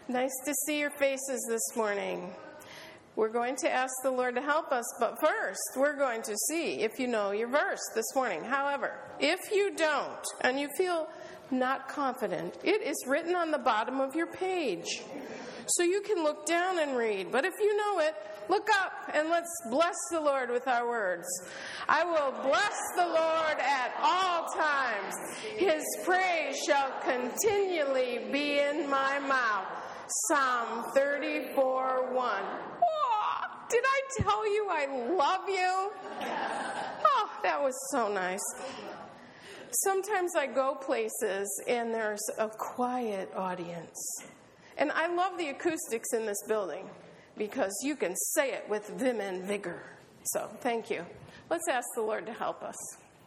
Nice to see your faces this morning. We're going to ask the Lord to help us, but first we're going to see if you know your verse this morning. However, if you don't and you feel not confident, it is written on the bottom of your page. So you can look down and read. But if you know it, look up and let's bless the Lord with our words. I will bless the Lord at all times. His praise shall continually be in my mouth. Psalm 34:1. Oh, did I tell you I love you? Oh, that was so nice. Sometimes I go places and there's a quiet audience. And I love the acoustics in this building because you can say it with vim and vigor. So, thank you. Let's ask the Lord to help us.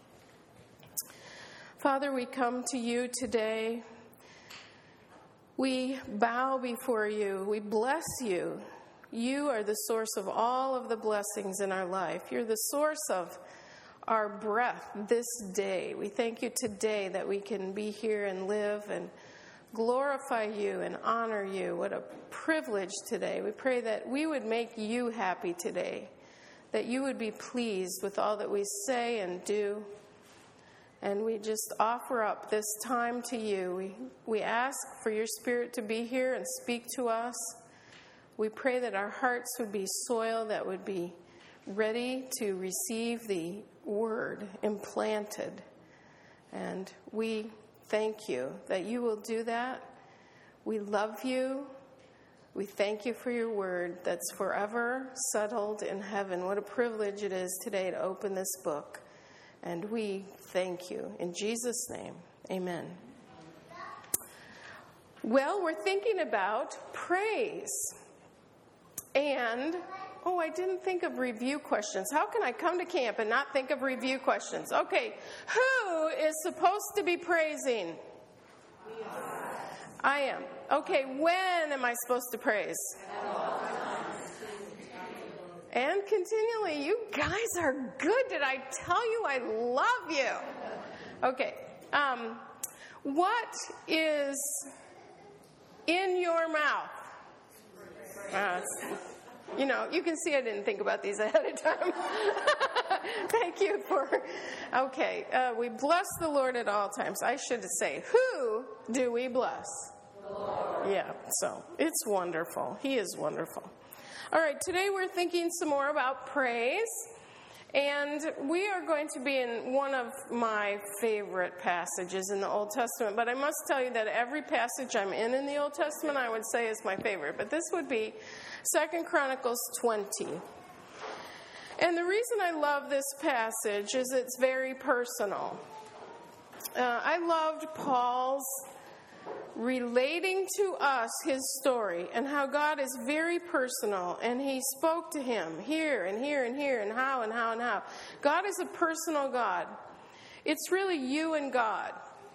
Father, we come to you today. We bow before you. We bless you. You are the source of all of the blessings in our life. You're the source of our breath this day. We thank you today that we can be here and live and glorify you and honor you. What a privilege today. We pray that we would make you happy today, that you would be pleased with all that we say and do. And we just offer up this time to you. We ask for your Spirit to be here and speak to us. We pray that our hearts would be soil that would be ready to receive the word implanted. And we thank you that you will do that. We love you. We thank you for your word that's forever settled in heaven. What a privilege it is today to open this book. And we thank you. In Jesus' name, amen. Well, we're thinking about praise. And, I didn't think of review questions. How can I come to camp and not think of review questions? Okay, who is supposed to be praising? I am. Okay, when am I supposed to praise? And continually. You guys are good. Did I tell you I love you? Okay. What is in your mouth? You can see I didn't think about these ahead of time. Thank you okay. We bless the Lord at all times. I should say, who do we bless? The Lord. Yeah, so it's wonderful. He is wonderful. All right, today we're thinking some more about praise. And we are going to be in one of my favorite passages in the Old Testament. But I must tell you that every passage I'm in the Old Testament, I would say is my favorite. But this would be 2 Chronicles 20. And the reason I love this passage is it's very personal. I loved Paul's relating to us his story and how God is very personal, and he spoke to him here and here and here and how and how and how. God is a personal God. It's really you and God.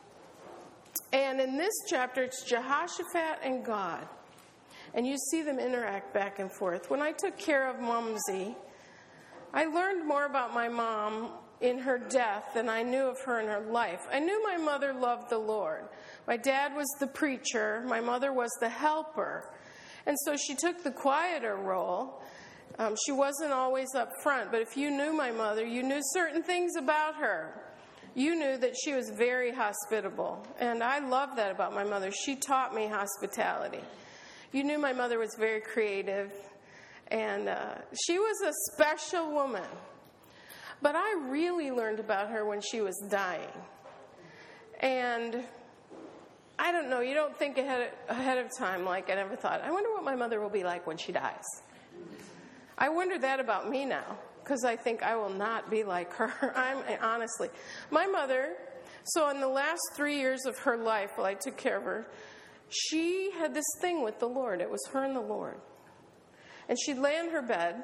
And in this chapter, it's Jehoshaphat and God. And you see them interact back and forth. When I took care of Mumsy, I learned more about my mom in her death than I knew of her in her life. I knew my mother loved the Lord. My dad was the preacher. My mother was the helper. And so she took the quieter role. She wasn't always up front, but if you knew my mother, you knew certain things about her. You knew that she was very hospitable. And I love that about my mother. She taught me hospitality. You knew my mother was very creative. And she was a special woman. But I really learned about her when she was dying. And I don't know, you don't think ahead of time like I never thought. I wonder what my mother will be like when she dies. I wonder that about me now, because I think I will not be like her. Honestly. My mother, so in the last 3 years of her life while I took care of her, she had this thing with the Lord. It was her and the Lord. And she'd lay in her bed,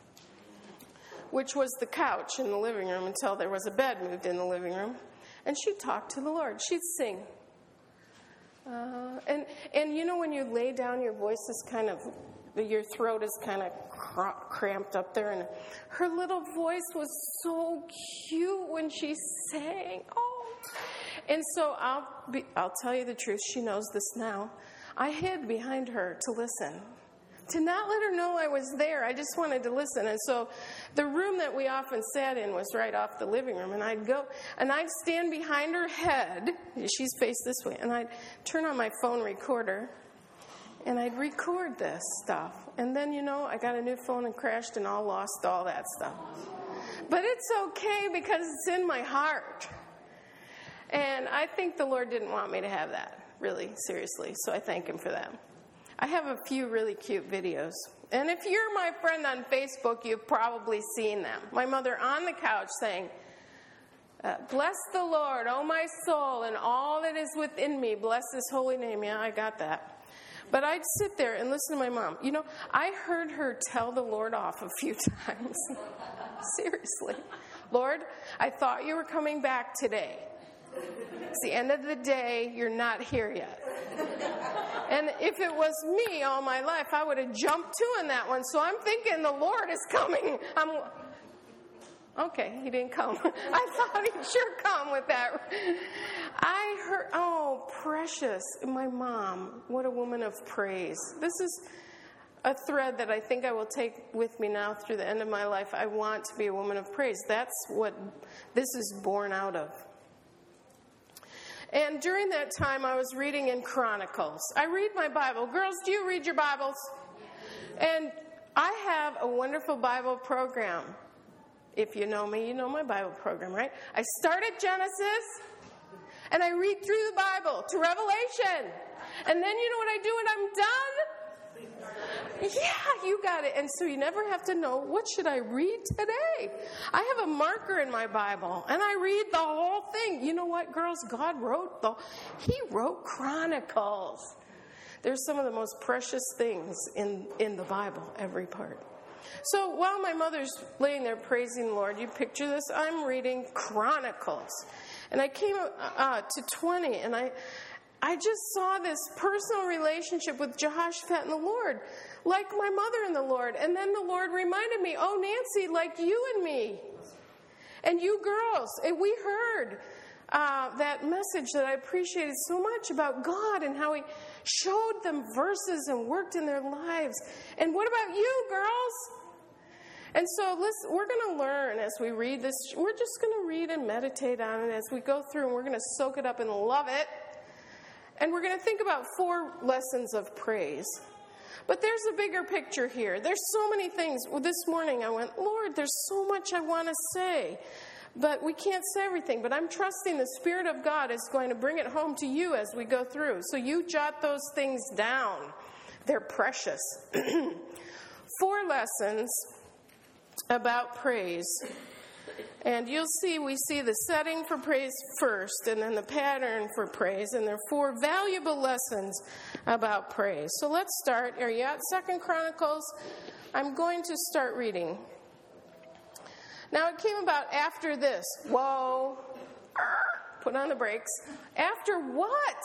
which was the couch in the living room until there was a bed moved in the living room. And she'd talk to the Lord. She'd sing. And you know when you lay down, your voice is kind of, your throat is kind of cramped up there. And her little voice was so cute when she sang. Oh. And so I'll tell you the truth. She knows this now. I hid behind her to listen, to not let her know I was there. I just wanted to listen. And so the room that we often sat in was right off the living room. And I'd go, and I'd stand behind her head. She's faced this way. And I'd turn on my phone recorder, and I'd record this stuff. And then, I got a new phone and crashed and lost all that stuff. But it's okay because it's in my heart. And I think the Lord didn't want me to have that, really, seriously. So I thank him for that. I have a few really cute videos. And if you're my friend on Facebook, you've probably seen them. My mother on the couch saying, bless the Lord, O my soul, and all that is within me. Bless his holy name. Yeah, I got that. But I'd sit there and listen to my mom. I heard her tell the Lord off a few times. Seriously. Lord, I thought you were coming back today. It's the end of the day. You're not here yet. And if it was me all my life, I would have jumped too in that one. So I'm thinking the Lord is coming. Okay, he didn't come. I thought he'd sure come with that. I heard, precious, my mom, what a woman of praise. This is a thread that I think I will take with me now through the end of my life. I want to be a woman of praise. That's what this is born out of. And during that time, I was reading in Chronicles. I read my Bible. Girls, do you read your Bibles? And I have a wonderful Bible program. If you know me, you know my Bible program, right? I start at Genesis, and I read through the Bible to Revelation. And then you know what I do when I'm done? Yeah, you got it. And so you never have to know, what should I read today? I have a marker in my Bible, and I read the whole thing. You know what, girls? God He wrote Chronicles. There's some of the most precious things in the Bible, every part. So while my mother's laying there praising the Lord, you picture this, I'm reading Chronicles. And I came to 20, and I just saw this personal relationship with Jehoshaphat and the Lord, like my mother and the Lord. And then the Lord reminded me, Nancy, like you and me, and you girls. And we heard that message that I appreciated so much about God and how he showed them verses and worked in their lives. And what about you, girls? And so we're going to learn as we read this. We're just going to read and meditate on it as we go through, and we're going to soak it up and love it. And we're going to think about 4 lessons of praise. But there's a bigger picture here. There's so many things. Well, this morning I went, Lord, there's so much I want to say. But we can't say everything. But I'm trusting the Spirit of God is going to bring it home to you as we go through. So you jot those things down. They're precious. 4 lessons about praise. And you'll see, we see the setting for praise first, and then the pattern for praise, and there are 4 valuable lessons about praise. So let's start. Are you at 2 Chronicles? I'm going to start reading. Now it came about after this. Whoa. Put on the brakes. After what?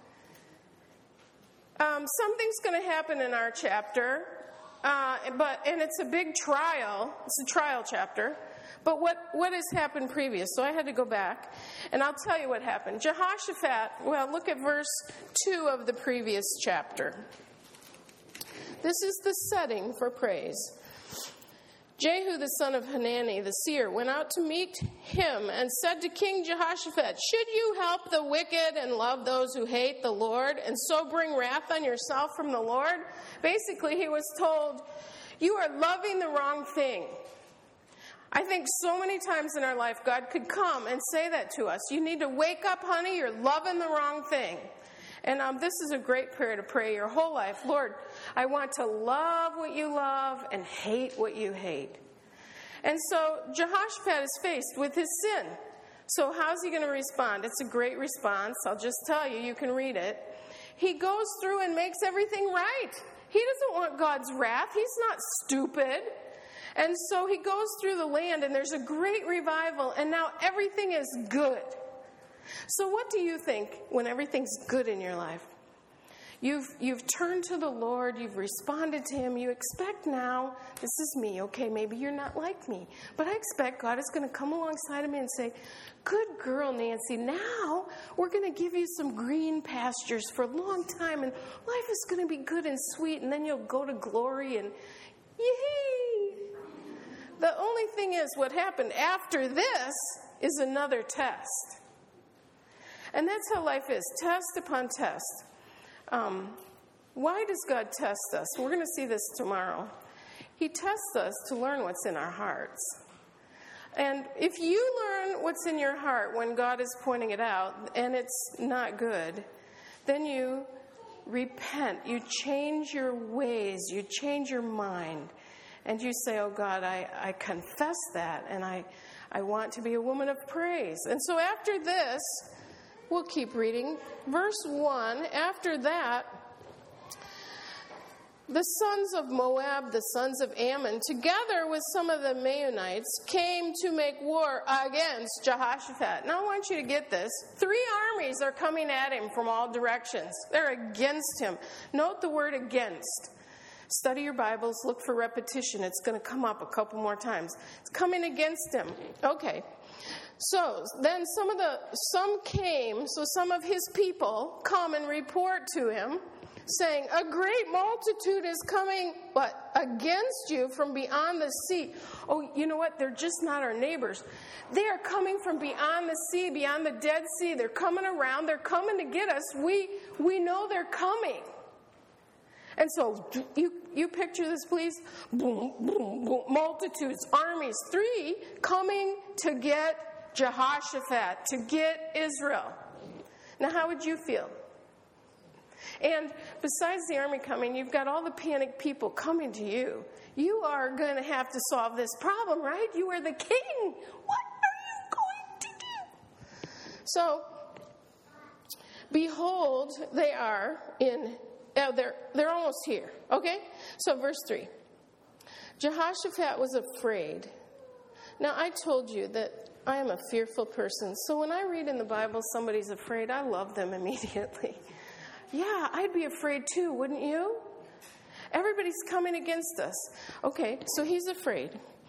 Something's going to happen in our chapter, and it's a big trial. It's a trial chapter. But what has happened previous? So I had to go back, and I'll tell you what happened. Jehoshaphat, look at verse 2 of the previous chapter. This is the setting for praise. Jehu, the son of Hanani, the seer, went out to meet him and said to King Jehoshaphat, should you help the wicked and love those who hate the Lord, and so bring wrath on yourself from the Lord? Basically, he was told, you are loving the wrong thing. I think so many times in our life, God could come and say that to us. You need to wake up, honey, you're loving the wrong thing. And this is a great prayer to pray your whole life. Lord, I want to love what you love and hate what you hate. And so Jehoshaphat is faced with his sin. So how's he going to respond? It's a great response. I'll just tell you, you can read it. He goes through and makes everything right. He doesn't want God's wrath. He's not stupid. And so he goes through the land, and there's a great revival, and now everything is good. So what do you think when everything's good in your life? You've turned to the Lord. You've responded to Him. You expect now, this is me. Okay, maybe you're not like me. But I expect God is going to come alongside of me and say, good girl, Nancy. Now we're going to give you some green pastures for a long time. And life is going to be good and sweet. And then you'll go to glory and yay. The only thing is what happened after this is another test. And that's how life is, test upon test. Why does God test us? We're going to see this tomorrow. He tests us to learn what's in our hearts. And if you learn what's in your heart when God is pointing it out and it's not good, then you repent. You change your ways. You change your mind. And you say, oh God, I confess that, and I want to be a woman of praise. And so after this, we'll keep reading. Verse 1, after that, the sons of Moab, the sons of Ammon, together with some of the Maonites, came to make war against Jehoshaphat. Now I want you to get this. 3 armies are coming at him from all directions. They're against him. Note the word against. Study your Bibles, look for repetition. It's going to come up a couple more times. It's coming against him. Okay. So then some came, so some of his people come and report to him, saying, a great multitude is coming, what, against you from beyond the sea. Oh, you know what? They're just not our neighbors. They are coming from beyond the sea, beyond the Dead Sea. They're coming around. They're coming to get us. We know they're coming. And so you picture this, please. Boom, boom, boom. Multitudes, armies, 3 coming to get Jehoshaphat, to get Israel. Now, how would you feel? And besides the army coming, you've got all the panicked people coming to you. You are going to have to solve this problem, right? You are the king. What are you going to do? So, behold, they are in... they're almost here, okay? So verse 3. Jehoshaphat was afraid. Now, I told you that I am a fearful person. So when I read in the Bible somebody's afraid, I love them immediately. Yeah, I'd be afraid too, wouldn't you? Everybody's coming against us. Okay, so he's afraid.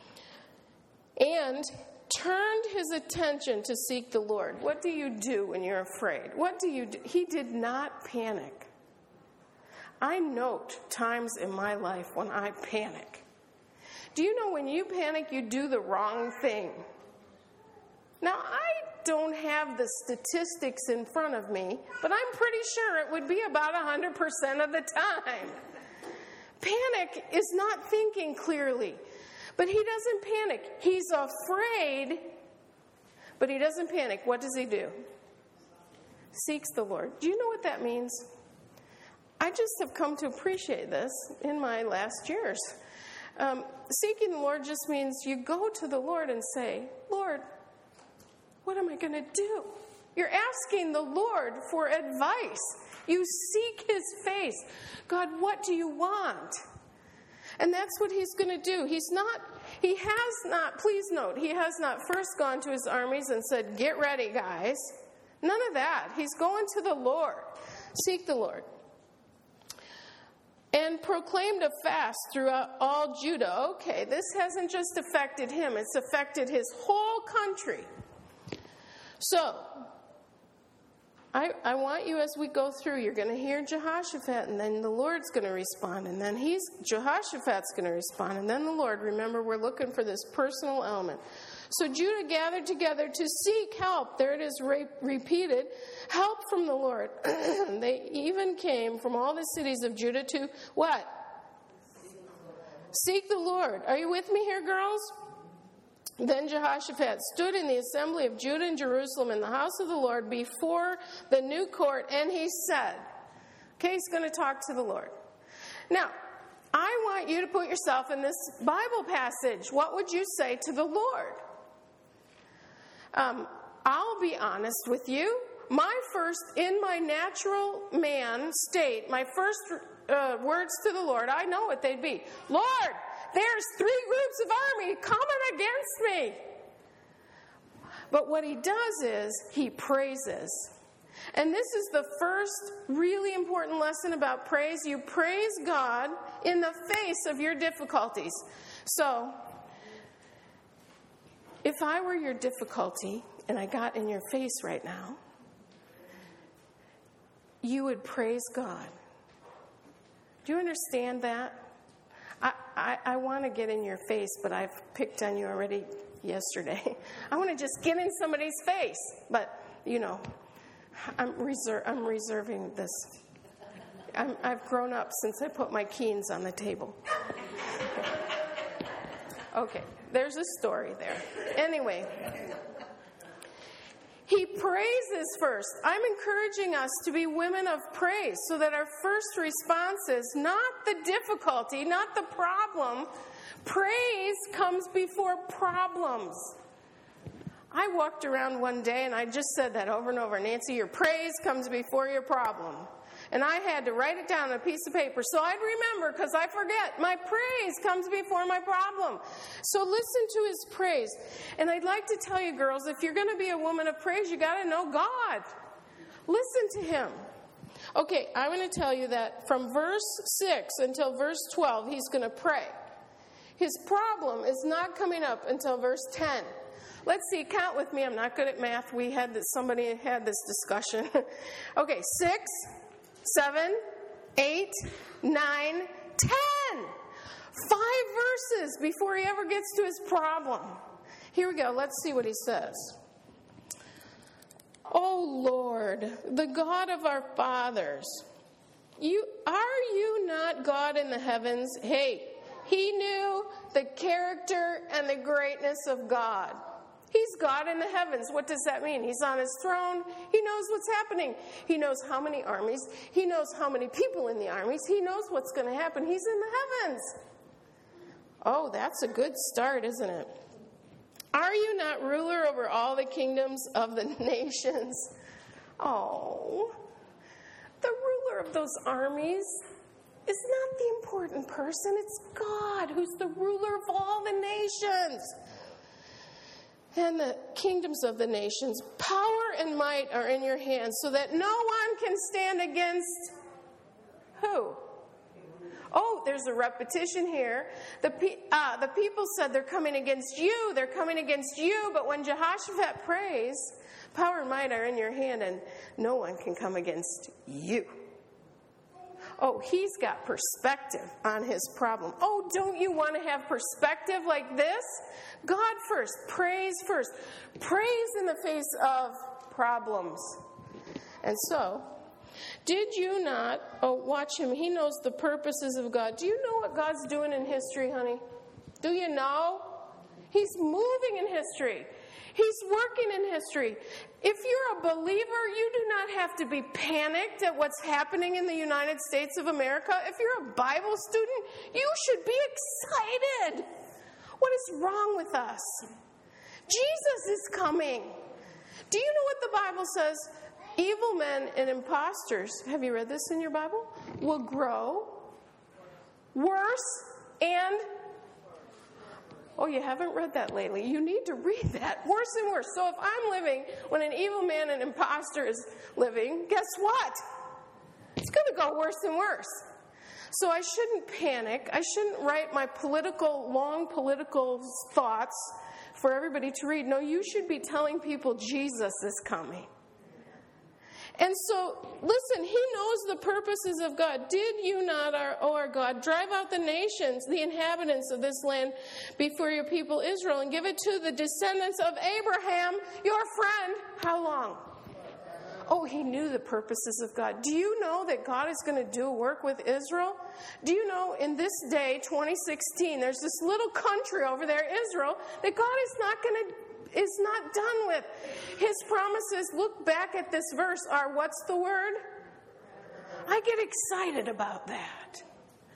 And turned his attention to seek the Lord. What do you do when you're afraid? What do you do? He did not panic. I note times in my life when I panic. Do you know when you panic, you do the wrong thing? Now, I don't have the statistics in front of me, but I'm pretty sure it would be about 100% of the time. Panic is not thinking clearly, but he doesn't panic. He's afraid, but he doesn't panic. What does he do? Seeks the Lord. Do you know what that means? I just have come to appreciate this in my last years. Seeking the Lord just means you go to the Lord and say, Lord, what am I going to do? You're asking the Lord for advice. You seek his face. God, what do you want? And that's what he's going to do. He has not, please note, he has not first gone to his armies and said, get ready, guys. None of that. He's going to the Lord. Seek the Lord. And proclaimed a fast throughout all Judah. Okay, this hasn't just affected him, it's affected his whole country. So, I want you, as we go through, you're going to hear Jehoshaphat, and then the Lord's going to respond, and then Jehoshaphat's going to respond, and then the Lord. Remember, we're looking for this personal element. So Judah gathered together to seek help. There it is repeated. Help from the Lord. They even came from all the cities of Judah to what? Seek the Lord. Are you with me here, girls? Then Jehoshaphat stood in the assembly of Judah and Jerusalem in the house of the Lord before the new court, and he said, okay, he's going to talk to the Lord. Now, I want you to put yourself in this Bible passage. What would you say to the Lord? I'll be honest with you. In my natural man state, my first words to the Lord, I know what they'd be. Lord, there's 3 groups of army coming against me. But what he does is he praises. And this is the first really important lesson about praise. You praise God in the face of your difficulties. So, if I were your difficulty and I got in your face right now, you would praise God. Do you understand that? I want to get in your face, but I've picked on you already yesterday. I want to just get in somebody's face, but, I'm reserving this. I've grown up since I put my keens on the table. Okay, there's a story there. Anyway, he praises first. I'm encouraging us to be women of praise so that our first response is not the difficulty, not the problem. Praise comes before problems. I walked around one day and I just said that over and over. Nancy, your praise comes before your problem. And I had to write it down on a piece of paper so I'd remember, because I forget. My praise comes before my problem. So listen to his praise. And I'd like to tell you, girls, if you're going to be a woman of praise, you got to know God. Listen to him. Okay, I'm going to tell you that from verse 6 until verse 12, he's going to pray. His problem is not coming up until verse 10. Let's see, count with me. I'm not good at math. Somebody had this discussion. Okay, 6, 7, 8, 9, 10. 5 verses before he ever gets to his problem. Here we go. Let's see what he says. O Lord, the God of our fathers, are you not God in the heavens? Hey, he knew the character and the greatness of God. He's God in the heavens. What does that mean? He's on his throne. He knows what's happening. He knows how many armies. He knows how many people in the armies. He knows what's going to happen. He's in the heavens. Oh, that's a good start, isn't it? Are you not ruler over all the kingdoms of the nations? Oh, the ruler of those armies is not the important person. It's God who's the ruler of all the nations. And the kingdoms of the nations, power and might are in your hands, so that no one can stand against who? Oh, there's a repetition here. The people said they're coming against you, they're coming against you, but when Jehoshaphat prays, power and might are in your hand, and no one can come against you. Oh, he's got perspective on his problem. Oh, don't you want to have perspective like this? God first, praise first. Praise in the face of problems. And so, did you not, watch him, he knows the purposes of God. Do you know what God's doing in history, honey? Do you know? He's moving in history. He's working in history. If you're a believer, you do not have to be panicked at what's happening in the United States of America. If you're a Bible student, you should be excited. What is wrong with us? Jesus is coming. Do you know what the Bible says? Evil men and imposters, have you read this in your Bible? Will grow worse and... Oh, you haven't read that lately. You need to read that. Worse and worse. So if I'm living when an evil man and imposter is living, guess what? It's going to go worse and worse. So I shouldn't panic. I shouldn't write my long political thoughts for everybody to read. No, you should be telling people Jesus is coming. And so, listen, he knows the purposes of God. Did you not, our God, drive out the nations, the inhabitants of this land, before your people Israel, and give it to the descendants of Abraham, your friend? How long? Oh, he knew the purposes of God. Do you know that God is going to do work with Israel? Do you know in this day, 2016, there's this little country over there, Israel, that God is not done with. His promises, look back at this verse, are what's the word? I get excited about that.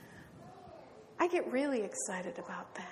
I get really excited about that.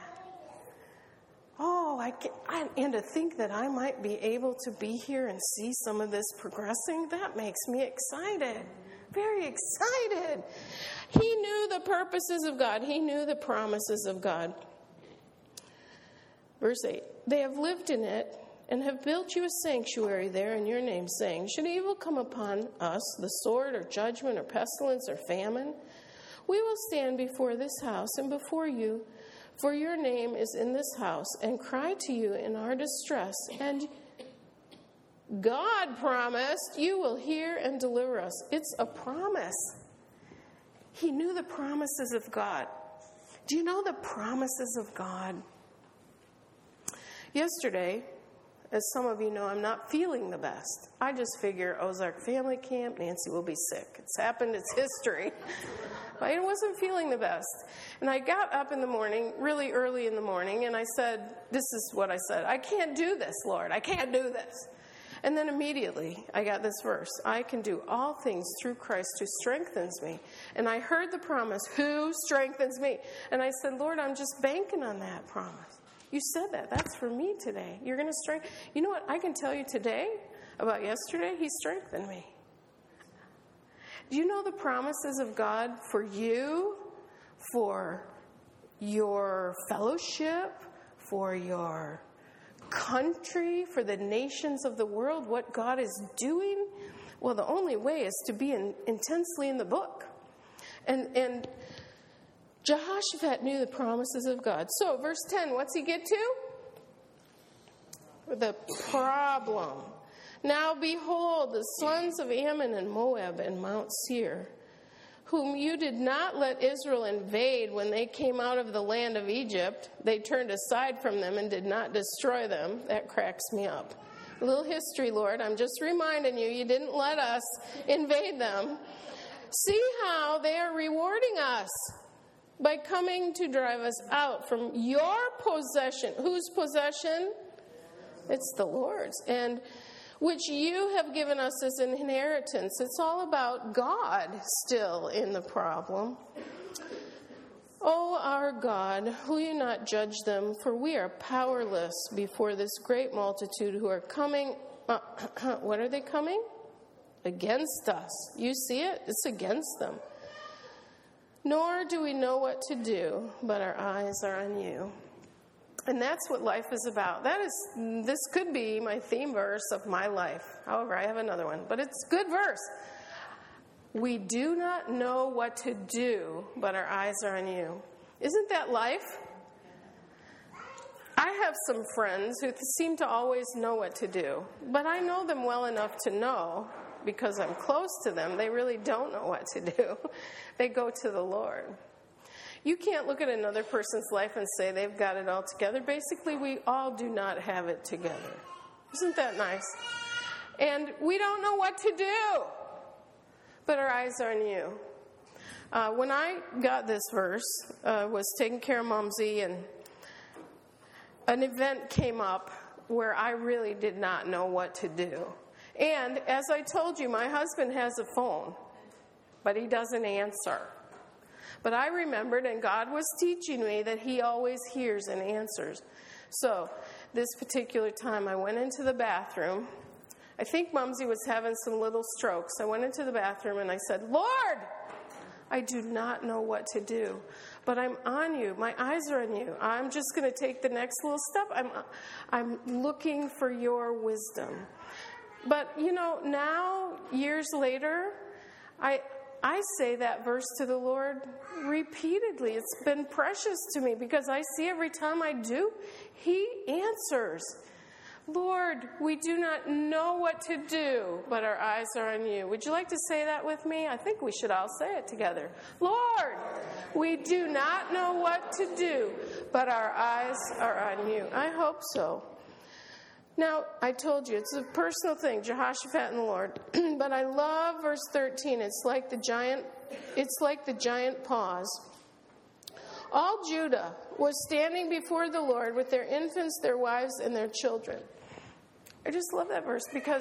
Oh, and to think that I might be able to be here and see some of this progressing, that makes me excited. Very excited. He knew the purposes of God. He knew the promises of God. Verse 8, they have lived in it and have built you a sanctuary there in your name, saying, should evil come upon us, the sword or judgment or pestilence or famine, we will stand before this house and before you, for your name is in this house, and cry to you in our distress. And God promised you will hear and deliver us. It's a promise. He knew the promises of God. Do you know the promises of God? Yesterday, as some of you know, I'm not feeling the best. I just figure Ozark Family Camp, Nancy will be sick. It's happened, it's history. But I wasn't feeling the best. And I got up in the morning, really early in the morning, and I said, this is what I said, I can't do this, Lord. I can't do this. And then immediately I got this verse, I can do all things through Christ who strengthens me. And I heard the promise, who strengthens me? And I said, Lord, I'm just banking on that promise. You said that. That's for me today. You're going to strengthen. You know what I can tell you today about yesterday? He strengthened me. Do you know the promises of God for you, for your fellowship, for your country, for the nations of the world, what God is doing? Well, the only way is to be intensely in the book. And Jehoshaphat knew the promises of God. So, verse 10, what's he get to? The problem. Now behold, the sons of Ammon and Moab and Mount Seir, whom you did not let Israel invade when they came out of the land of Egypt, they turned aside from them and did not destroy them. That cracks me up. A little history, Lord. I'm just reminding you, you didn't let us invade them. See how they are rewarding us by coming to drive us out from your possession. Whose possession? It's the Lord's. And which you have given us as an inheritance. It's all about God still in the problem. O our God, will you not judge them? For we are powerless before this great multitude who are coming. What are they coming? Against us. You see it? It's against them. Nor do we know what to do, but our eyes are on you. And that's what life is about. This could be my theme verse of my life. However, I have another one, but it's a good verse. We do not know what to do, but our eyes are on you. Isn't that life? I have some friends who seem to always know what to do, but I know them well enough to know, because I'm close to them, they really don't know what to do. They go to the Lord. You can't look at another person's life and say they've got it all together. Basically, we all do not have it together. Isn't that nice? And we don't know what to do, but our eyes are on you. When I got this verse, was taking care of Mumsy, and an event came up where I really did not know what to do. And as I told you, my husband has a phone, but he doesn't answer. But I remembered, and God was teaching me that he always hears and answers. So this particular time, I went into the bathroom. I think Mumsy was having some little strokes. I went into the bathroom and I said, Lord, I do not know what to do, but I'm on you. My eyes are on you. I'm just going to take the next little step. I'm looking for your wisdom. But, you know, now, years later, I say that verse to the Lord repeatedly. It's been precious to me because I see every time I do, he answers. Lord, we do not know what to do, but our eyes are on you. Would you like to say that with me? I think we should all say it together. Lord, we do not know what to do, but our eyes are on you. I hope so. Now, I told you, it's a personal thing, Jehoshaphat and the Lord. But I love verse 13. It's like the giant pause. All Judah was standing before the Lord with their infants, their wives, and their children. I just love that verse because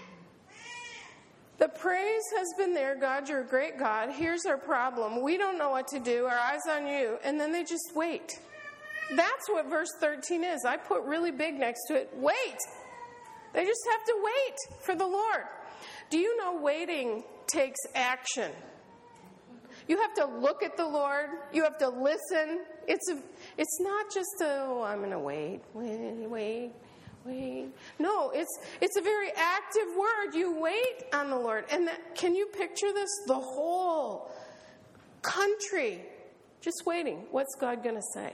the praise has been there. God, you're a great God. Here's our problem. We don't know what to do. Our eyes on you. And then they just wait. That's what verse 13 is. I put really big next to it. Wait. They just have to wait for the Lord. Do you know waiting takes action? You have to look at the Lord. You have to listen. It's not just I'm going to wait. Wait. No, it's a very active word. You wait on the Lord. And can you picture this? The whole country just waiting. What's God going to say?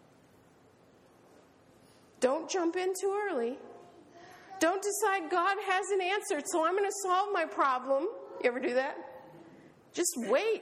Don't jump in too early. Don't decide God hasn't answered, so I'm going to solve my problem. You ever do that? Just wait.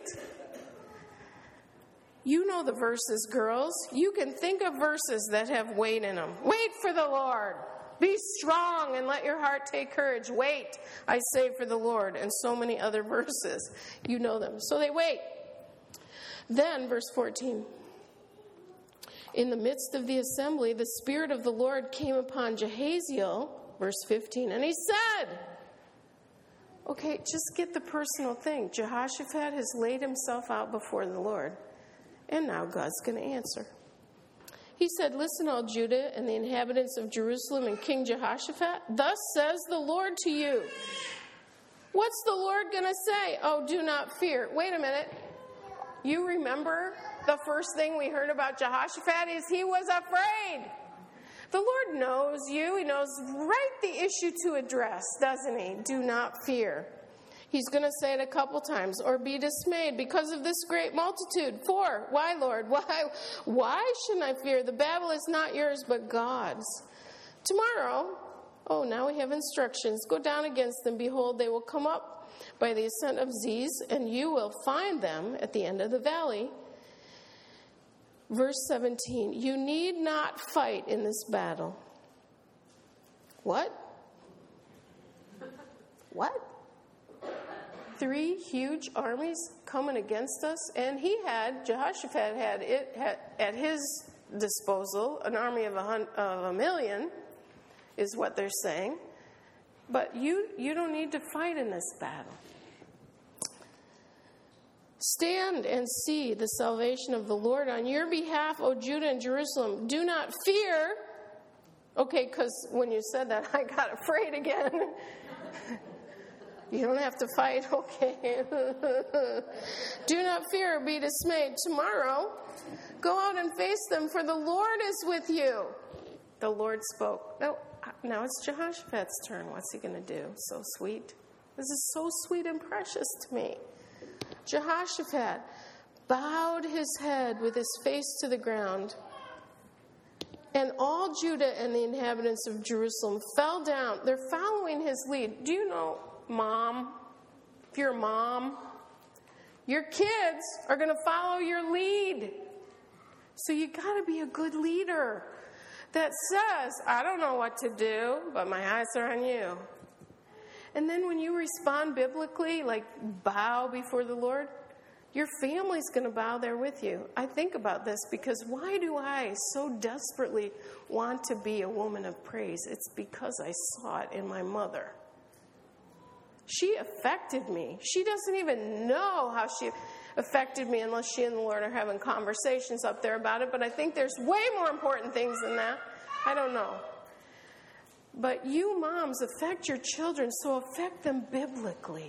You know the verses, girls. You can think of verses that have wait in them. Wait for the Lord. Be strong and let your heart take courage. Wait, I say, for the Lord. And so many other verses. You know them. So they wait. Then, verse 14. In the midst of the assembly, the Spirit of the Lord came upon Jehaziel, verse 15, and he said, okay, just get the personal thing. Jehoshaphat has laid himself out before the Lord. And now God's going to answer. He said, listen, all Judah and the inhabitants of Jerusalem and King Jehoshaphat, thus says the Lord to you. What's the Lord going to say? Oh, do not fear. Wait a minute. You remember the first thing we heard about Jehoshaphat is he was afraid. The Lord knows you. He knows right the issue to address, doesn't he? Do not fear. He's going to say it a couple times. Or be dismayed because of this great multitude. For, why, Lord? Why shouldn't I fear? The battle is not yours, but God's. Tomorrow, now we have instructions. Go down against them. Behold, they will come up by the ascent of Ziz, and you will find them at the end of the valley. Verse 17, you need not fight in this battle. What? What? 3 huge armies coming against us? And Jehoshaphat had at his disposal an army of 1,000,000, is what they're saying. But you don't need to fight in this battle. Stand and see the salvation of the Lord on your behalf, O Judah and Jerusalem. Do not fear. Okay, because when you said that, I got afraid again. You don't have to fight, okay. Do not fear or be dismayed. Tomorrow, go out and face them, for the Lord is with you. The Lord spoke. Now it's Jehoshaphat's turn. What's he going to do? So sweet. This is so sweet and precious to me. Jehoshaphat bowed his head with his face to the ground, and all Judah and the inhabitants of Jerusalem fell down. They're following his lead. Do you know, Mom, if you're a mom, your kids are going to follow your lead. So you got to be a good leader that says, I don't know what to do, but my eyes are on you. And then when you respond biblically, like bow before the Lord, your family's going to bow there with you. I think about this because why do I so desperately want to be a woman of praise? It's because I saw it in my mother. She affected me. She doesn't even know how she affected me unless she and the Lord are having conversations up there about it. But I think there's way more important things than that. I don't know. But you moms affect your children, so affect them biblically.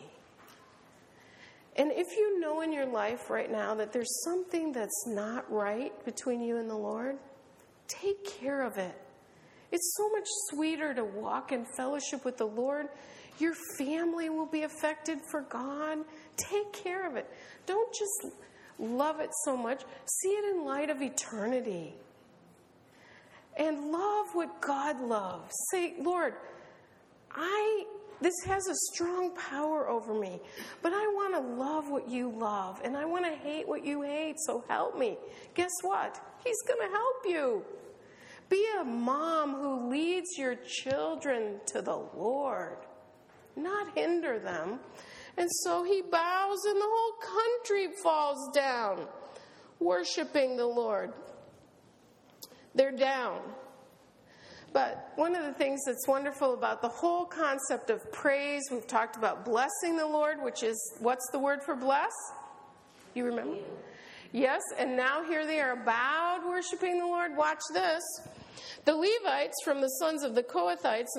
And if you know in your life right now that there's something that's not right between you and the Lord, take care of it. It's so much sweeter to walk in fellowship with the Lord. Your family will be affected for God. Take care of it. Don't just love it so much. See it in light of eternity. And love what God loves. Say, Lord, this has a strong power over me, but I want to love what you love, and I want to hate what you hate, so help me. Guess what? He's going to help you. Be a mom who leads your children to the Lord, not hinder them. And so he bows, and the whole country falls down, worshiping the Lord. They're down. But one of the things that's wonderful about the whole concept of praise, we've talked about blessing the Lord, which is, what's the word for bless? You remember? Yes, and now here they are bowed, worshiping the Lord. Watch this. The Levites from the sons of the Kohathites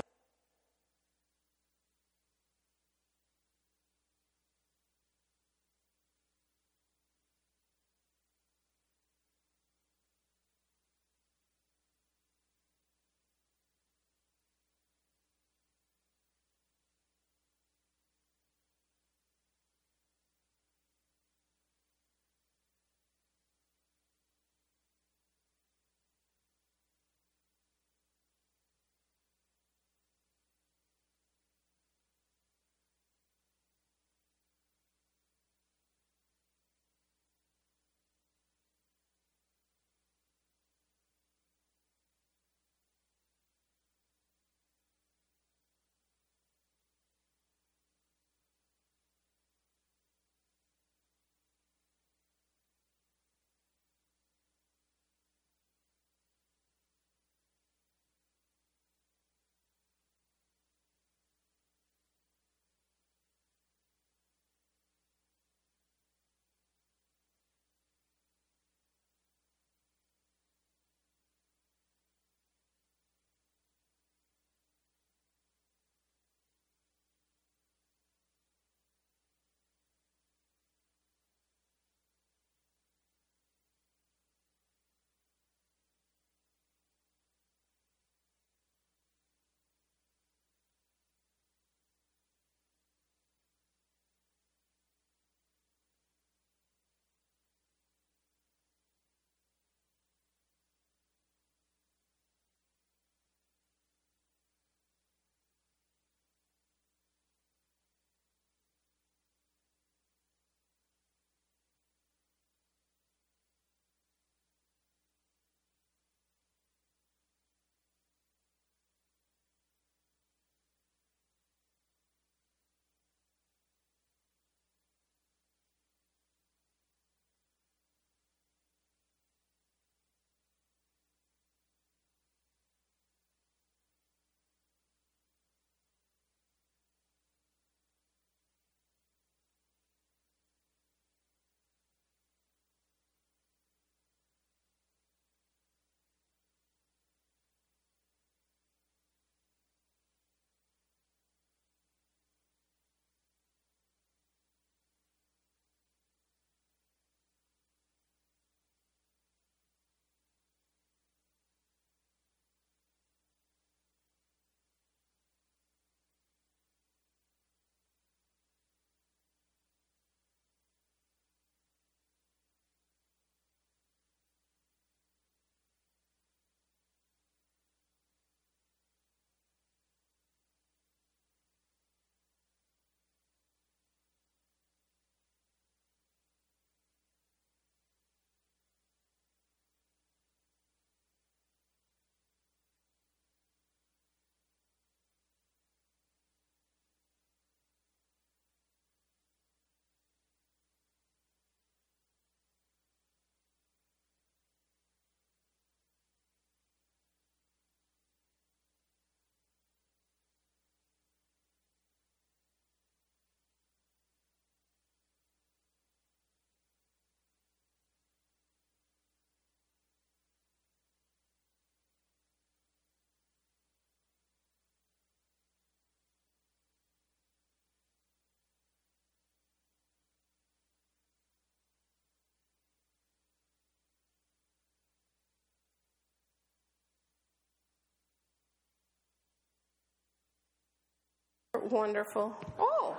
that wonderful? Oh.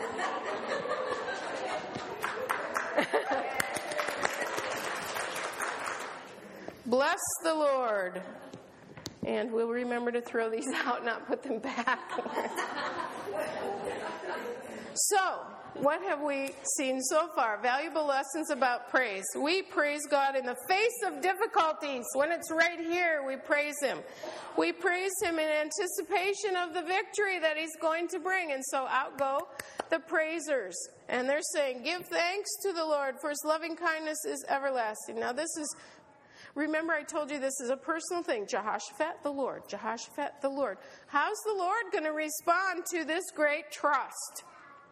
Bless the Lord. And we'll remember to throw these out, not put them back. So, what have we seen so far? Valuable lessons about praise. We praise God in the face of difficulties. When it's right here, we praise Him. We praise Him in anticipation of the victory that He's going to bring. And so out go the praisers. And they're saying, give thanks to the Lord, for His loving kindness is everlasting. Now this is, remember I told you this is a personal thing. Jehoshaphat, the Lord. Jehoshaphat, the Lord. How's the Lord going to respond to this great trust?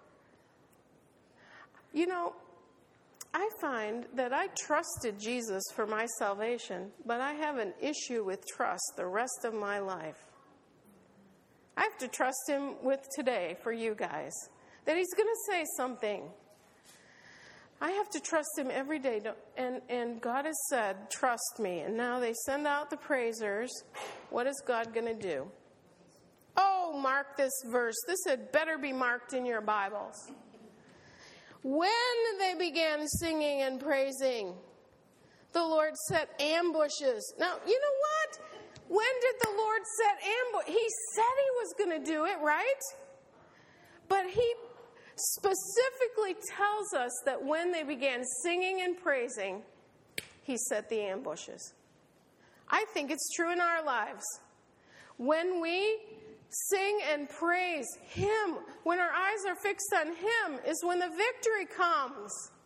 You know, I find that I trusted Jesus for my salvation, but I have an issue with trust the rest of my life. I have to trust Him with today for you guys, that He's going to say something. I have to trust Him every day, and God has said, trust me. And now they send out the praisers. What is God going to do? Oh, mark this verse. This had better be marked in your Bibles. When they began singing and praising, the Lord set ambushes. Now, you know what? When did the Lord set ambush? He said He was going to do it, right? But He specifically tells us that when they began singing and praising, He set the ambushes. I think it's true in our lives. When we sing and praise Him, when our eyes are fixed on Him, is when the victory comes.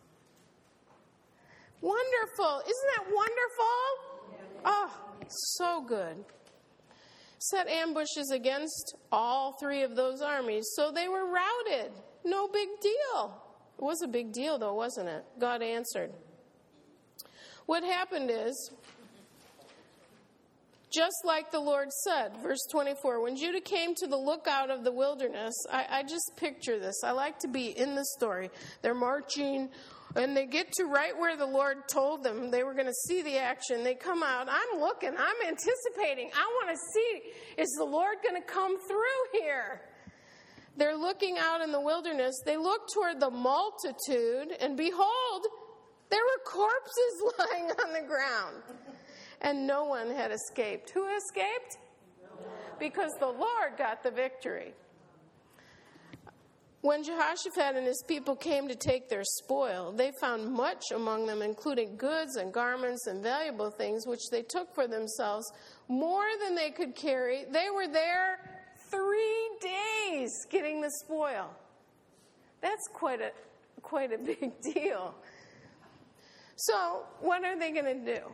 Wonderful. Isn't that wonderful? Oh, so good. Set ambushes against all three of those armies, so they were routed. No big deal. It was a big deal, though, wasn't it? God answered. What happened is, just like the Lord said, verse 24, when Judah came to the lookout of the wilderness, I just picture this. I like to be in the story. They're marching, and they get to right where the Lord told them they were going to see the action. They come out. I'm looking. I'm anticipating. I want to see, is the Lord going to come through here? They're looking out in the wilderness. They look toward the multitude, and behold, there were corpses lying on the ground. And no one had escaped. Who escaped? Because the Lord got the victory. When Jehoshaphat and his people came to take their spoil, they found much among them, including goods and garments and valuable things, which they took for themselves, more than they could carry. They were there 3 days getting the spoil. That's quite a big deal. So, what are they going to do?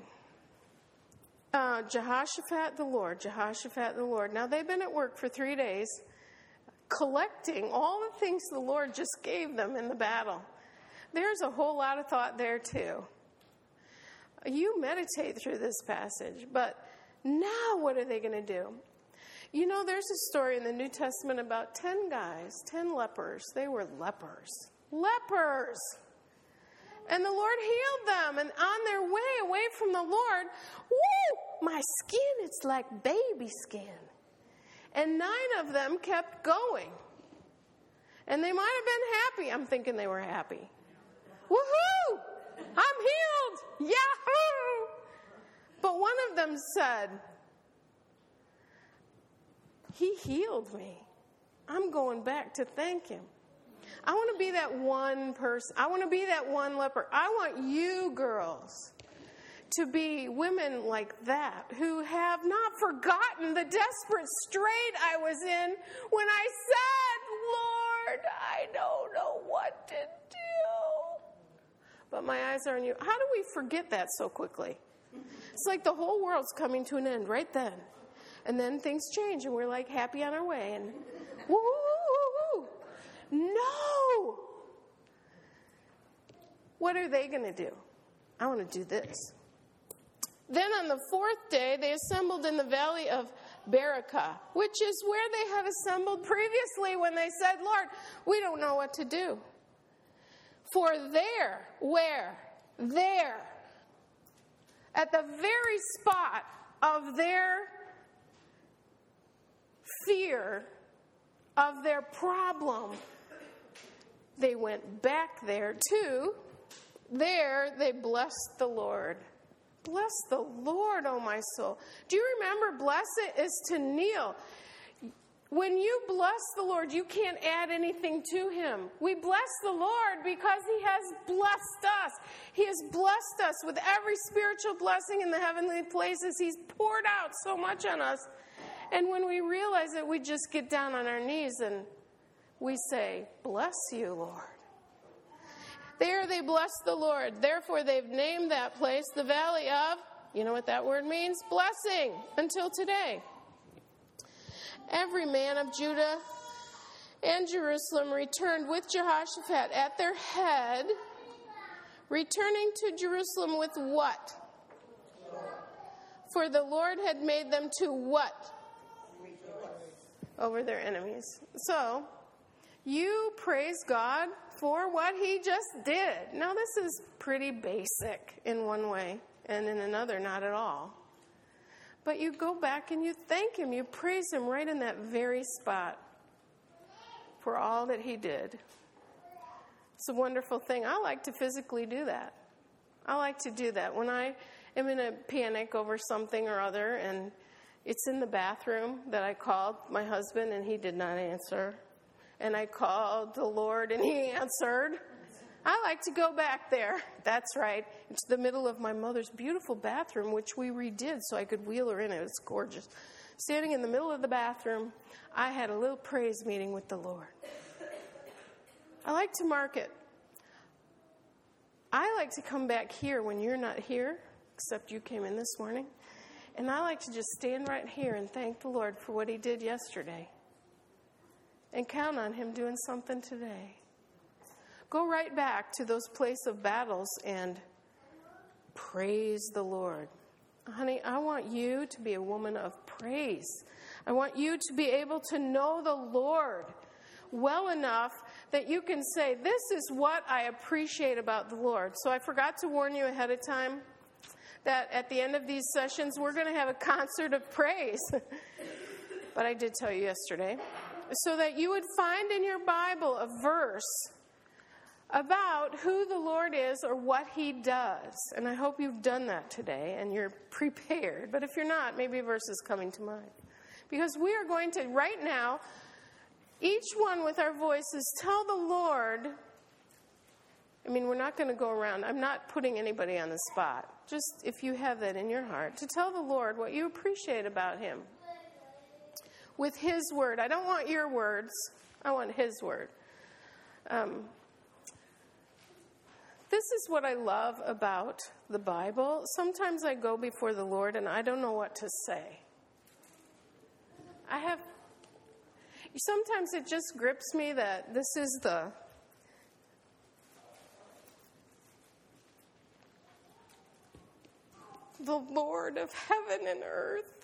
Jehoshaphat the Lord, Jehoshaphat the Lord. Now, they've been at work for 3 days collecting all the things the Lord just gave them in the battle. There's a whole lot of thought there, too. You meditate through this passage, but now what are they going to do? You know, there's a story in the New Testament about 10 guys, 10 lepers. They were lepers. Lepers! And the Lord healed them, and on their way away from the Lord, woo, my skin, it's like baby skin. And 9 of them kept going. And they might have been happy. I'm thinking they were happy. Woohoo! I'm healed! Yahoo! But one of them said, He healed me. I'm going back to thank Him. I want to be that one person. I want to be that one leper. I want you girls to be women like that who have not forgotten the desperate strait I was in when I said, Lord, I don't know what to do. But my eyes are on you. How do we forget that so quickly? It's like the whole world's coming to an end right then. And then things change and we're like happy on our way and woo, woo, woo, woo. No! What are they going to do? I want to do this. Then on the 4th day, they assembled in the valley of Berachah, which is where they had assembled previously when they said, Lord, we don't know what to do. For there, where? There, at the very spot of their fear of their problem, they went back there too. There they blessed the Lord. Bless the Lord, O my soul. Do you remember, bless it is to kneel. When you bless the Lord, you can't add anything to him. We bless the Lord because he has blessed us. He has blessed us with every spiritual blessing in the heavenly places. He's poured out so much on us. And when we realize it, we just get down on our knees and we say, bless you, Lord. There they blessed the Lord. Therefore, they've named that place the Valley of, you know what that word means? Blessing, until today. Every man of Judah and Jerusalem returned with Jehoshaphat at their head, returning to Jerusalem with what? For the Lord had made them to what? Over their enemies. So, you praise God for what he just did. Now, this is pretty basic in one way, and in another, not at all. But you go back and you thank him. You praise him right in that very spot for all that he did. It's a wonderful thing. I like to physically do that. I like to do that. When I am in a panic over something or other, and it's in the bathroom that I called my husband and he did not answer. And I called the Lord and he answered. I like to go back there. That's right. It's the middle of my mother's beautiful bathroom, which we redid so I could wheel her in. It was gorgeous. Standing in the middle of the bathroom, I had a little praise meeting with the Lord. I like to mark it. I like to come back here when you're not here, except you came in this morning. And I like to just stand right here and thank the Lord for what he did yesterday. And count on him doing something today. Go right back to those place of battles and praise the Lord. Honey, I want you to be a woman of praise. I want you to be able to know the Lord well enough that you can say, this is what I appreciate about the Lord. So I forgot to warn you ahead of time that at the end of these sessions, we're going to have a concert of praise. But I did tell you yesterday. So that you would find in your Bible a verse about who the Lord is or what he does. And I hope you've done that today and you're prepared. But if you're not, maybe a verse is coming to mind. Because we are going to, right now, each one with our voices, tell the Lord. I mean, we're not going to go around. I'm not putting anybody on the spot. Just if you have that in your heart, to tell the Lord what you appreciate about him. With his word. I don't want your words. I want his word. This is what I love about the Bible. Sometimes I go before the Lord and I don't know what to say. Sometimes it just grips me that this is the Lord of heaven and earth.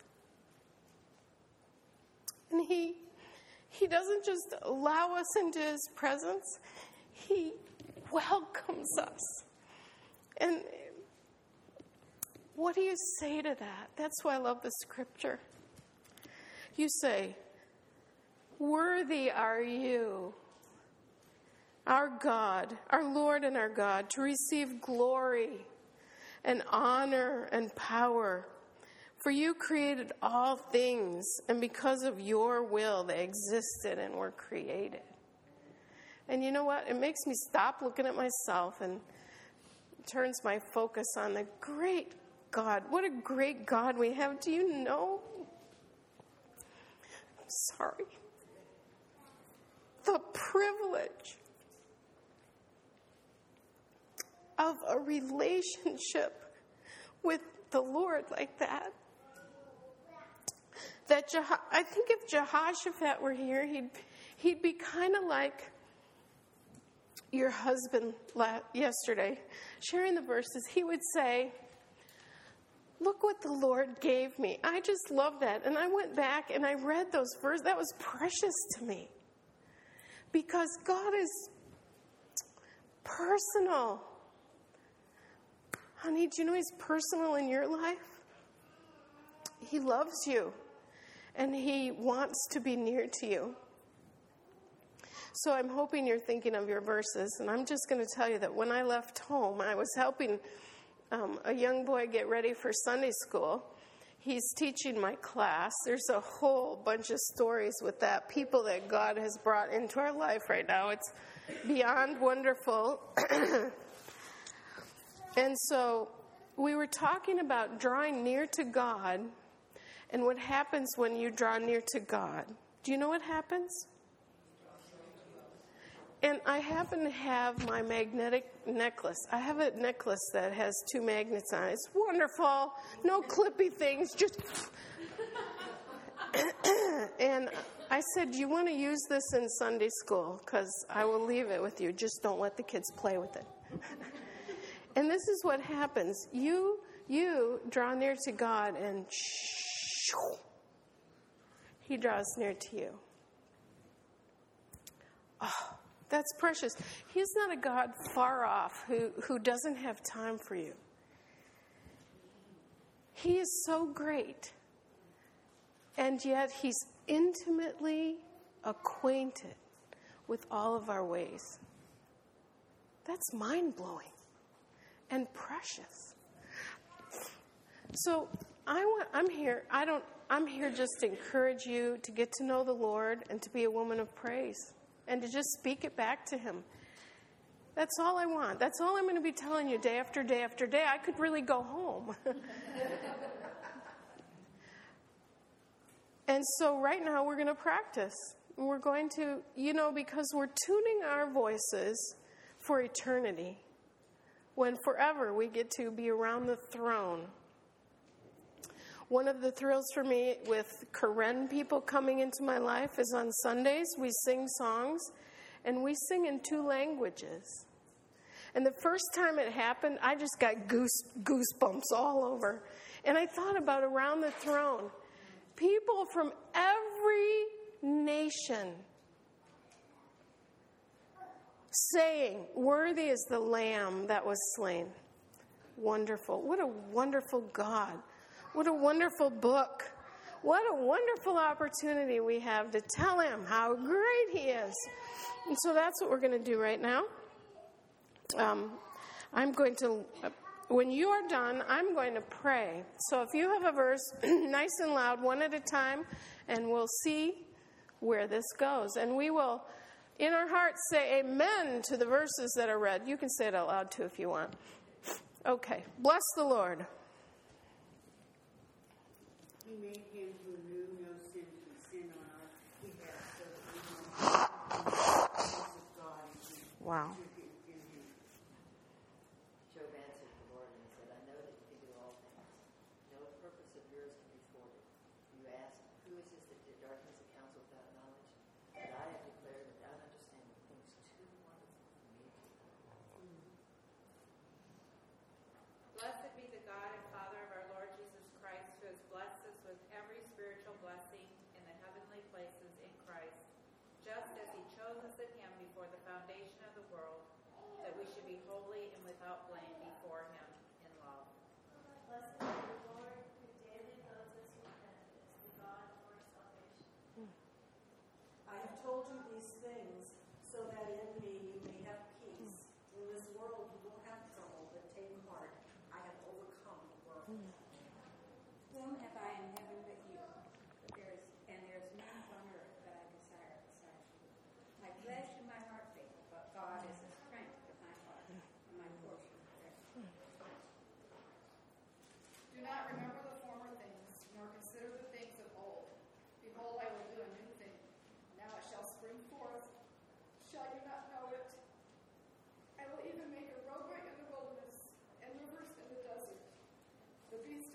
And he doesn't just allow us into his presence. He welcomes us. And what do you say to that? That's why I love the scripture. You say, worthy are you, our God, our Lord and our God, to receive glory and honor and power. For you created all things, and because of your will, they existed and were created. And you know what? It makes me stop looking at myself and turns my focus on the great God. What a great God we have. Do you know? I'm sorry. The privilege of a relationship with the Lord like that. I think if Jehoshaphat were here, he'd be kind of like your husband yesterday, sharing the verses. He would say, look what the Lord gave me. I just love that. And I went back and I read those verses. That was precious to me. Because God is personal. Honey, do you know he's personal in your life? He loves you. And he wants to be near to you. So I'm hoping you're thinking of your verses. And I'm just going to tell you that when I left home, I was helping a young boy get ready for Sunday school. He's teaching my class. There's a whole bunch of stories with that. People that God has brought into our life right now. It's beyond wonderful. And so we were talking about drawing near to God and what happens when you draw near to God. Do you know what happens? And I happen to have my magnetic necklace. I have a necklace that has 2 magnets on it. It's wonderful. No clippy things, just... And I said, do you want to use this in Sunday school? Because I will leave it with you. Just don't let the kids play with it. And this is what happens. You draw near to God and He draws near to you. Oh, that's precious. He's not a God far off who doesn't have time for you. He is so great. And yet He's intimately acquainted with all of our ways. That's mind-blowing and precious. So I'm here just to encourage you to get to know the Lord and to be a woman of praise and to just speak it back to Him. That's all I want. That's all I'm going to be telling you day after day after day. I could really go home. And so right now we're going to practice. We're going to, because we're tuning our voices for eternity, when forever we get to be around the throne. One of the thrills for me with Karen people coming into my life is on Sundays we sing songs, and we sing in 2 languages. And the first time it happened, I just got goosebumps all over. And I thought about around the throne, people from every nation saying, worthy is the Lamb that was slain. Wonderful. What a wonderful God. What a wonderful book. What a wonderful opportunity we have to tell Him how great He is. And so that's what we're going to do right now. When you are done, I'm going to pray. So if you have a verse, nice and loud, one at a time, and we'll see where this goes. And we will, in our hearts, say amen to the verses that are read. You can say it out loud, too, if you want. Okay. Bless the Lord. He made Him who knew no sin to sin on our behalf so that we might be the righteousness of God Wow. in Him. Job answered the Lord and said, I know that you can do all things. No purpose of yours can be thwarted. You ask, who is this that did darkness and counsel without knowledge? But I have declared without understanding things too wonderful for me to know. Blessed be the God and Father of our Lord Jesus Christ, who has blessed us with every spiritual blessing in the heavenly places in Christ, just as He chose us in Him before the foundation of the world, that we should be holy and without blame before Him in love. Blessed be the Lord, who daily clothes us with benefits, the God of our salvation. I have told you these things so that in me you may have peace. In this world you will have trouble, but take heart. I have overcome the world. Whom have I in heaven but you? There is none on earth that I desire besides you. My flesh and my heart fail, but God is the strength of my heart and my portion forever. Do not remember the former things, nor consider the things of old. Behold, I will do a new thing. Now it shall spring forth. Shall you not know it? I will even make a roadway in the wilderness and rivers in the desert. The beasts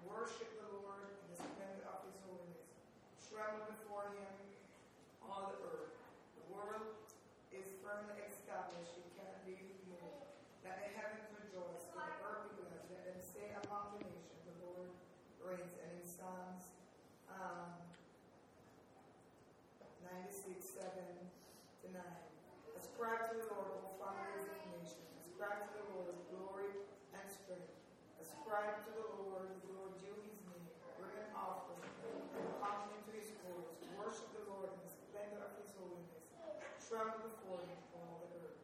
Worship the Lord in the splendor of his holiness. Tremble before him, all the earth. The world is firmly established, it cannot be moved. Let the heavens rejoice, let the earth be glad. Let them say among the nations, the Lord reigns. And in Psalms 96, 7-9. Ascribe to the Lord, O families of nations. Ascribe to the Lord glory and strength. Ascribe to the Lord due his name. Bring an offering and come into his courts. Worship the Lord in the splendor of his holiness. Tremble before him, all the earth.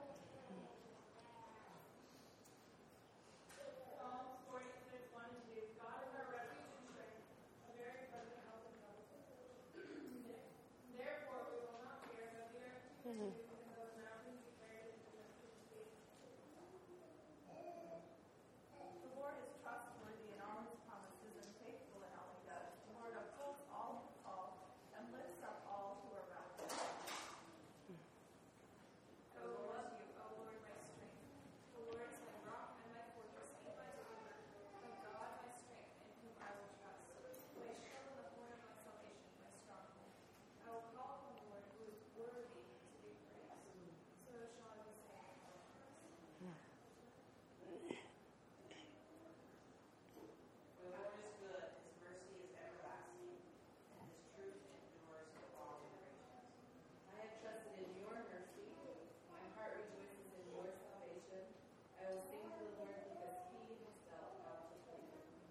Psalms 46, 1 and 2. God is our refuge and strength, a very present help in trouble. Therefore we will not fear, though the earth be removed, and though the mountains be carried into the sea. The Lord is trustworthy in all his promises and faithful in all he does. The Lord upholds all who fall and lifts up all who are bowed. I will love you, O Lord, my strength. The Lord is my rock and my fortress and my deliverer, my God, my strength, in whom I will trust. My shield and the horn of my salvation, my stronghold. I will call on the Lord, who is worthy to be praised. So shall I be saved. The Lord is good, his mercy is everlasting, and his truth endures to all generations. I have trusted in your mercy. My heart rejoices in your salvation. I will sing to the Lord because he himself helps me.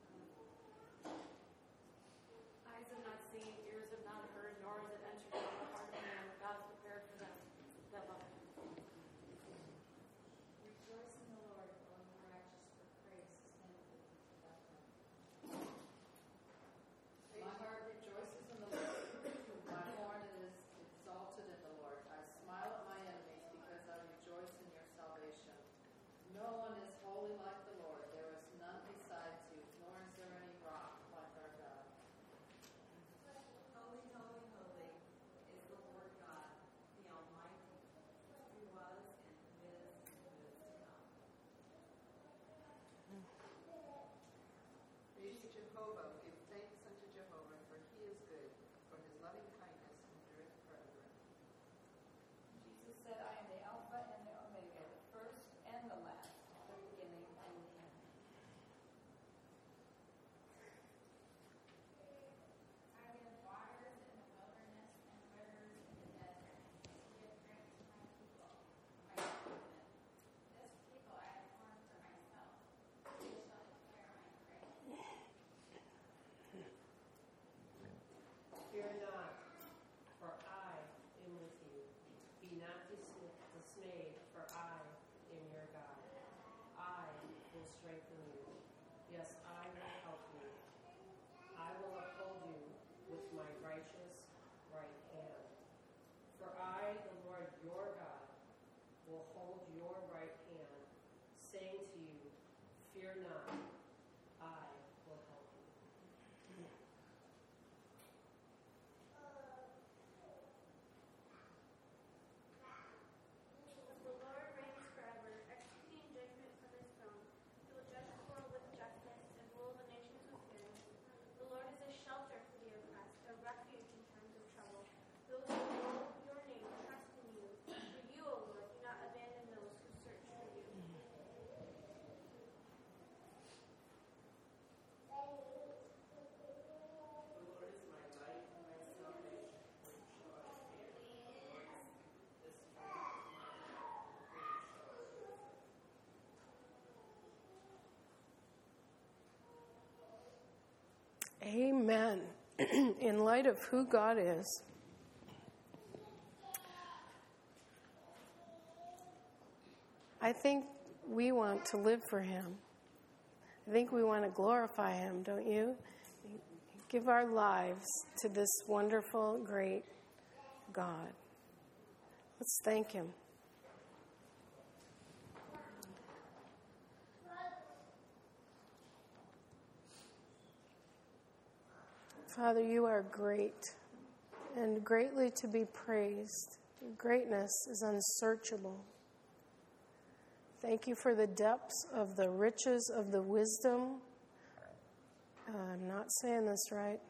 Eyes have not seen, ears have not heard, nor has it entered into the heart of man what God has prepared for them that love him. Rejoice in the Lord, O you righteous, for praise is thankful to God. My heart rejoices in the Lord. My horn is exalted in the Lord. I smile at my enemies because I rejoice in your salvation. No one is holy like the Lord. There is none besides you, nor is there any rock like our God. Holy, holy, holy is the Lord God, the Almighty, who was and is to come. Praise Jehovah. Give thanks unto Jehovah, for he is good, for his loving kindness endureth forever. Jesus said, I am the Alpha and the Omega, the first and the last, the beginning and the end. I give waters in the wilderness and rivers in the desert, to give drink to my people, my covenant. This people I have formed for myself, they shall declare my praise. Fear not, for I am with you. Be not dismayed, for I am your God. I will strengthen you. Yes, I will help you. I will uphold you with my righteous right hand. For I, the Lord your God, will hold your right hand, saying to you, fear not, I will help you. The Lord reigns forever, executing judgment from his throne. He will judge the world with justice and rule the nations with fairness. The Lord is a shelter for the oppressed, a refuge in times of trouble. Those who know your name trust in you. For you, O Lord, do not abandon those who search for you. The Lord is my light and my salvation, whom shall I fear? The Lord is the strength of my life, whom shall I fear? Amen. In light of who God is, I think we want to live for him. I think we want to glorify him, don't you? Give our lives to this wonderful, great God. Let's thank him. Father, you are great and greatly to be praised. Your greatness is unsearchable. Thank you for the depths of the riches of the wisdom I'm not saying this right.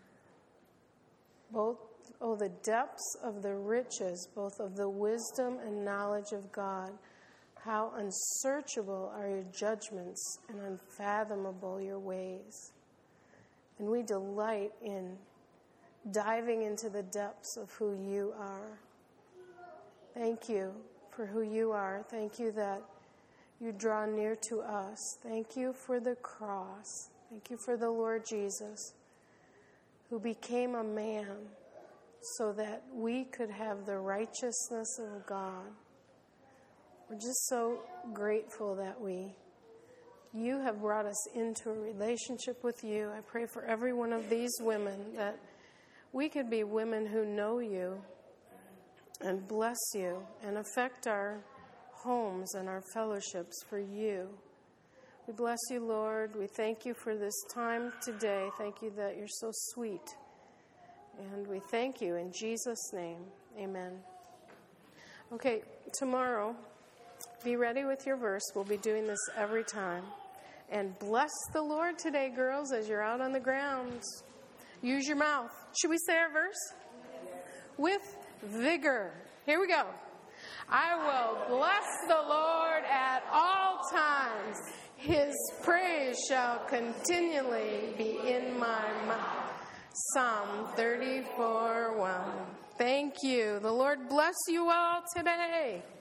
The depths of the riches, both of the wisdom and knowledge of God. How unsearchable are your judgments and unfathomable your ways. And we delight in diving into the depths of who you are. Thank you for who you are. Thank you that you draw near to us. Thank you for the cross. Thank you for the Lord Jesus, who became a man so that we could have the righteousness of God. We're just so grateful that you have brought us into a relationship with you. I pray for every one of these women that we could be women who know you and bless you and affect our homes and our fellowships for you. We bless you, Lord. We thank you for this time today. Thank you that you're so sweet. And we thank you in Jesus' name. Amen. Okay, tomorrow, be ready with your verse. We'll be doing this every time. And bless the Lord today, girls, as you're out on the grounds. Use your mouth. Should we say our verse? With vigor. Here we go. I will bless the Lord at all times. His praise shall continually be in my mouth. Psalm 34:1. Thank you. The Lord bless you all today.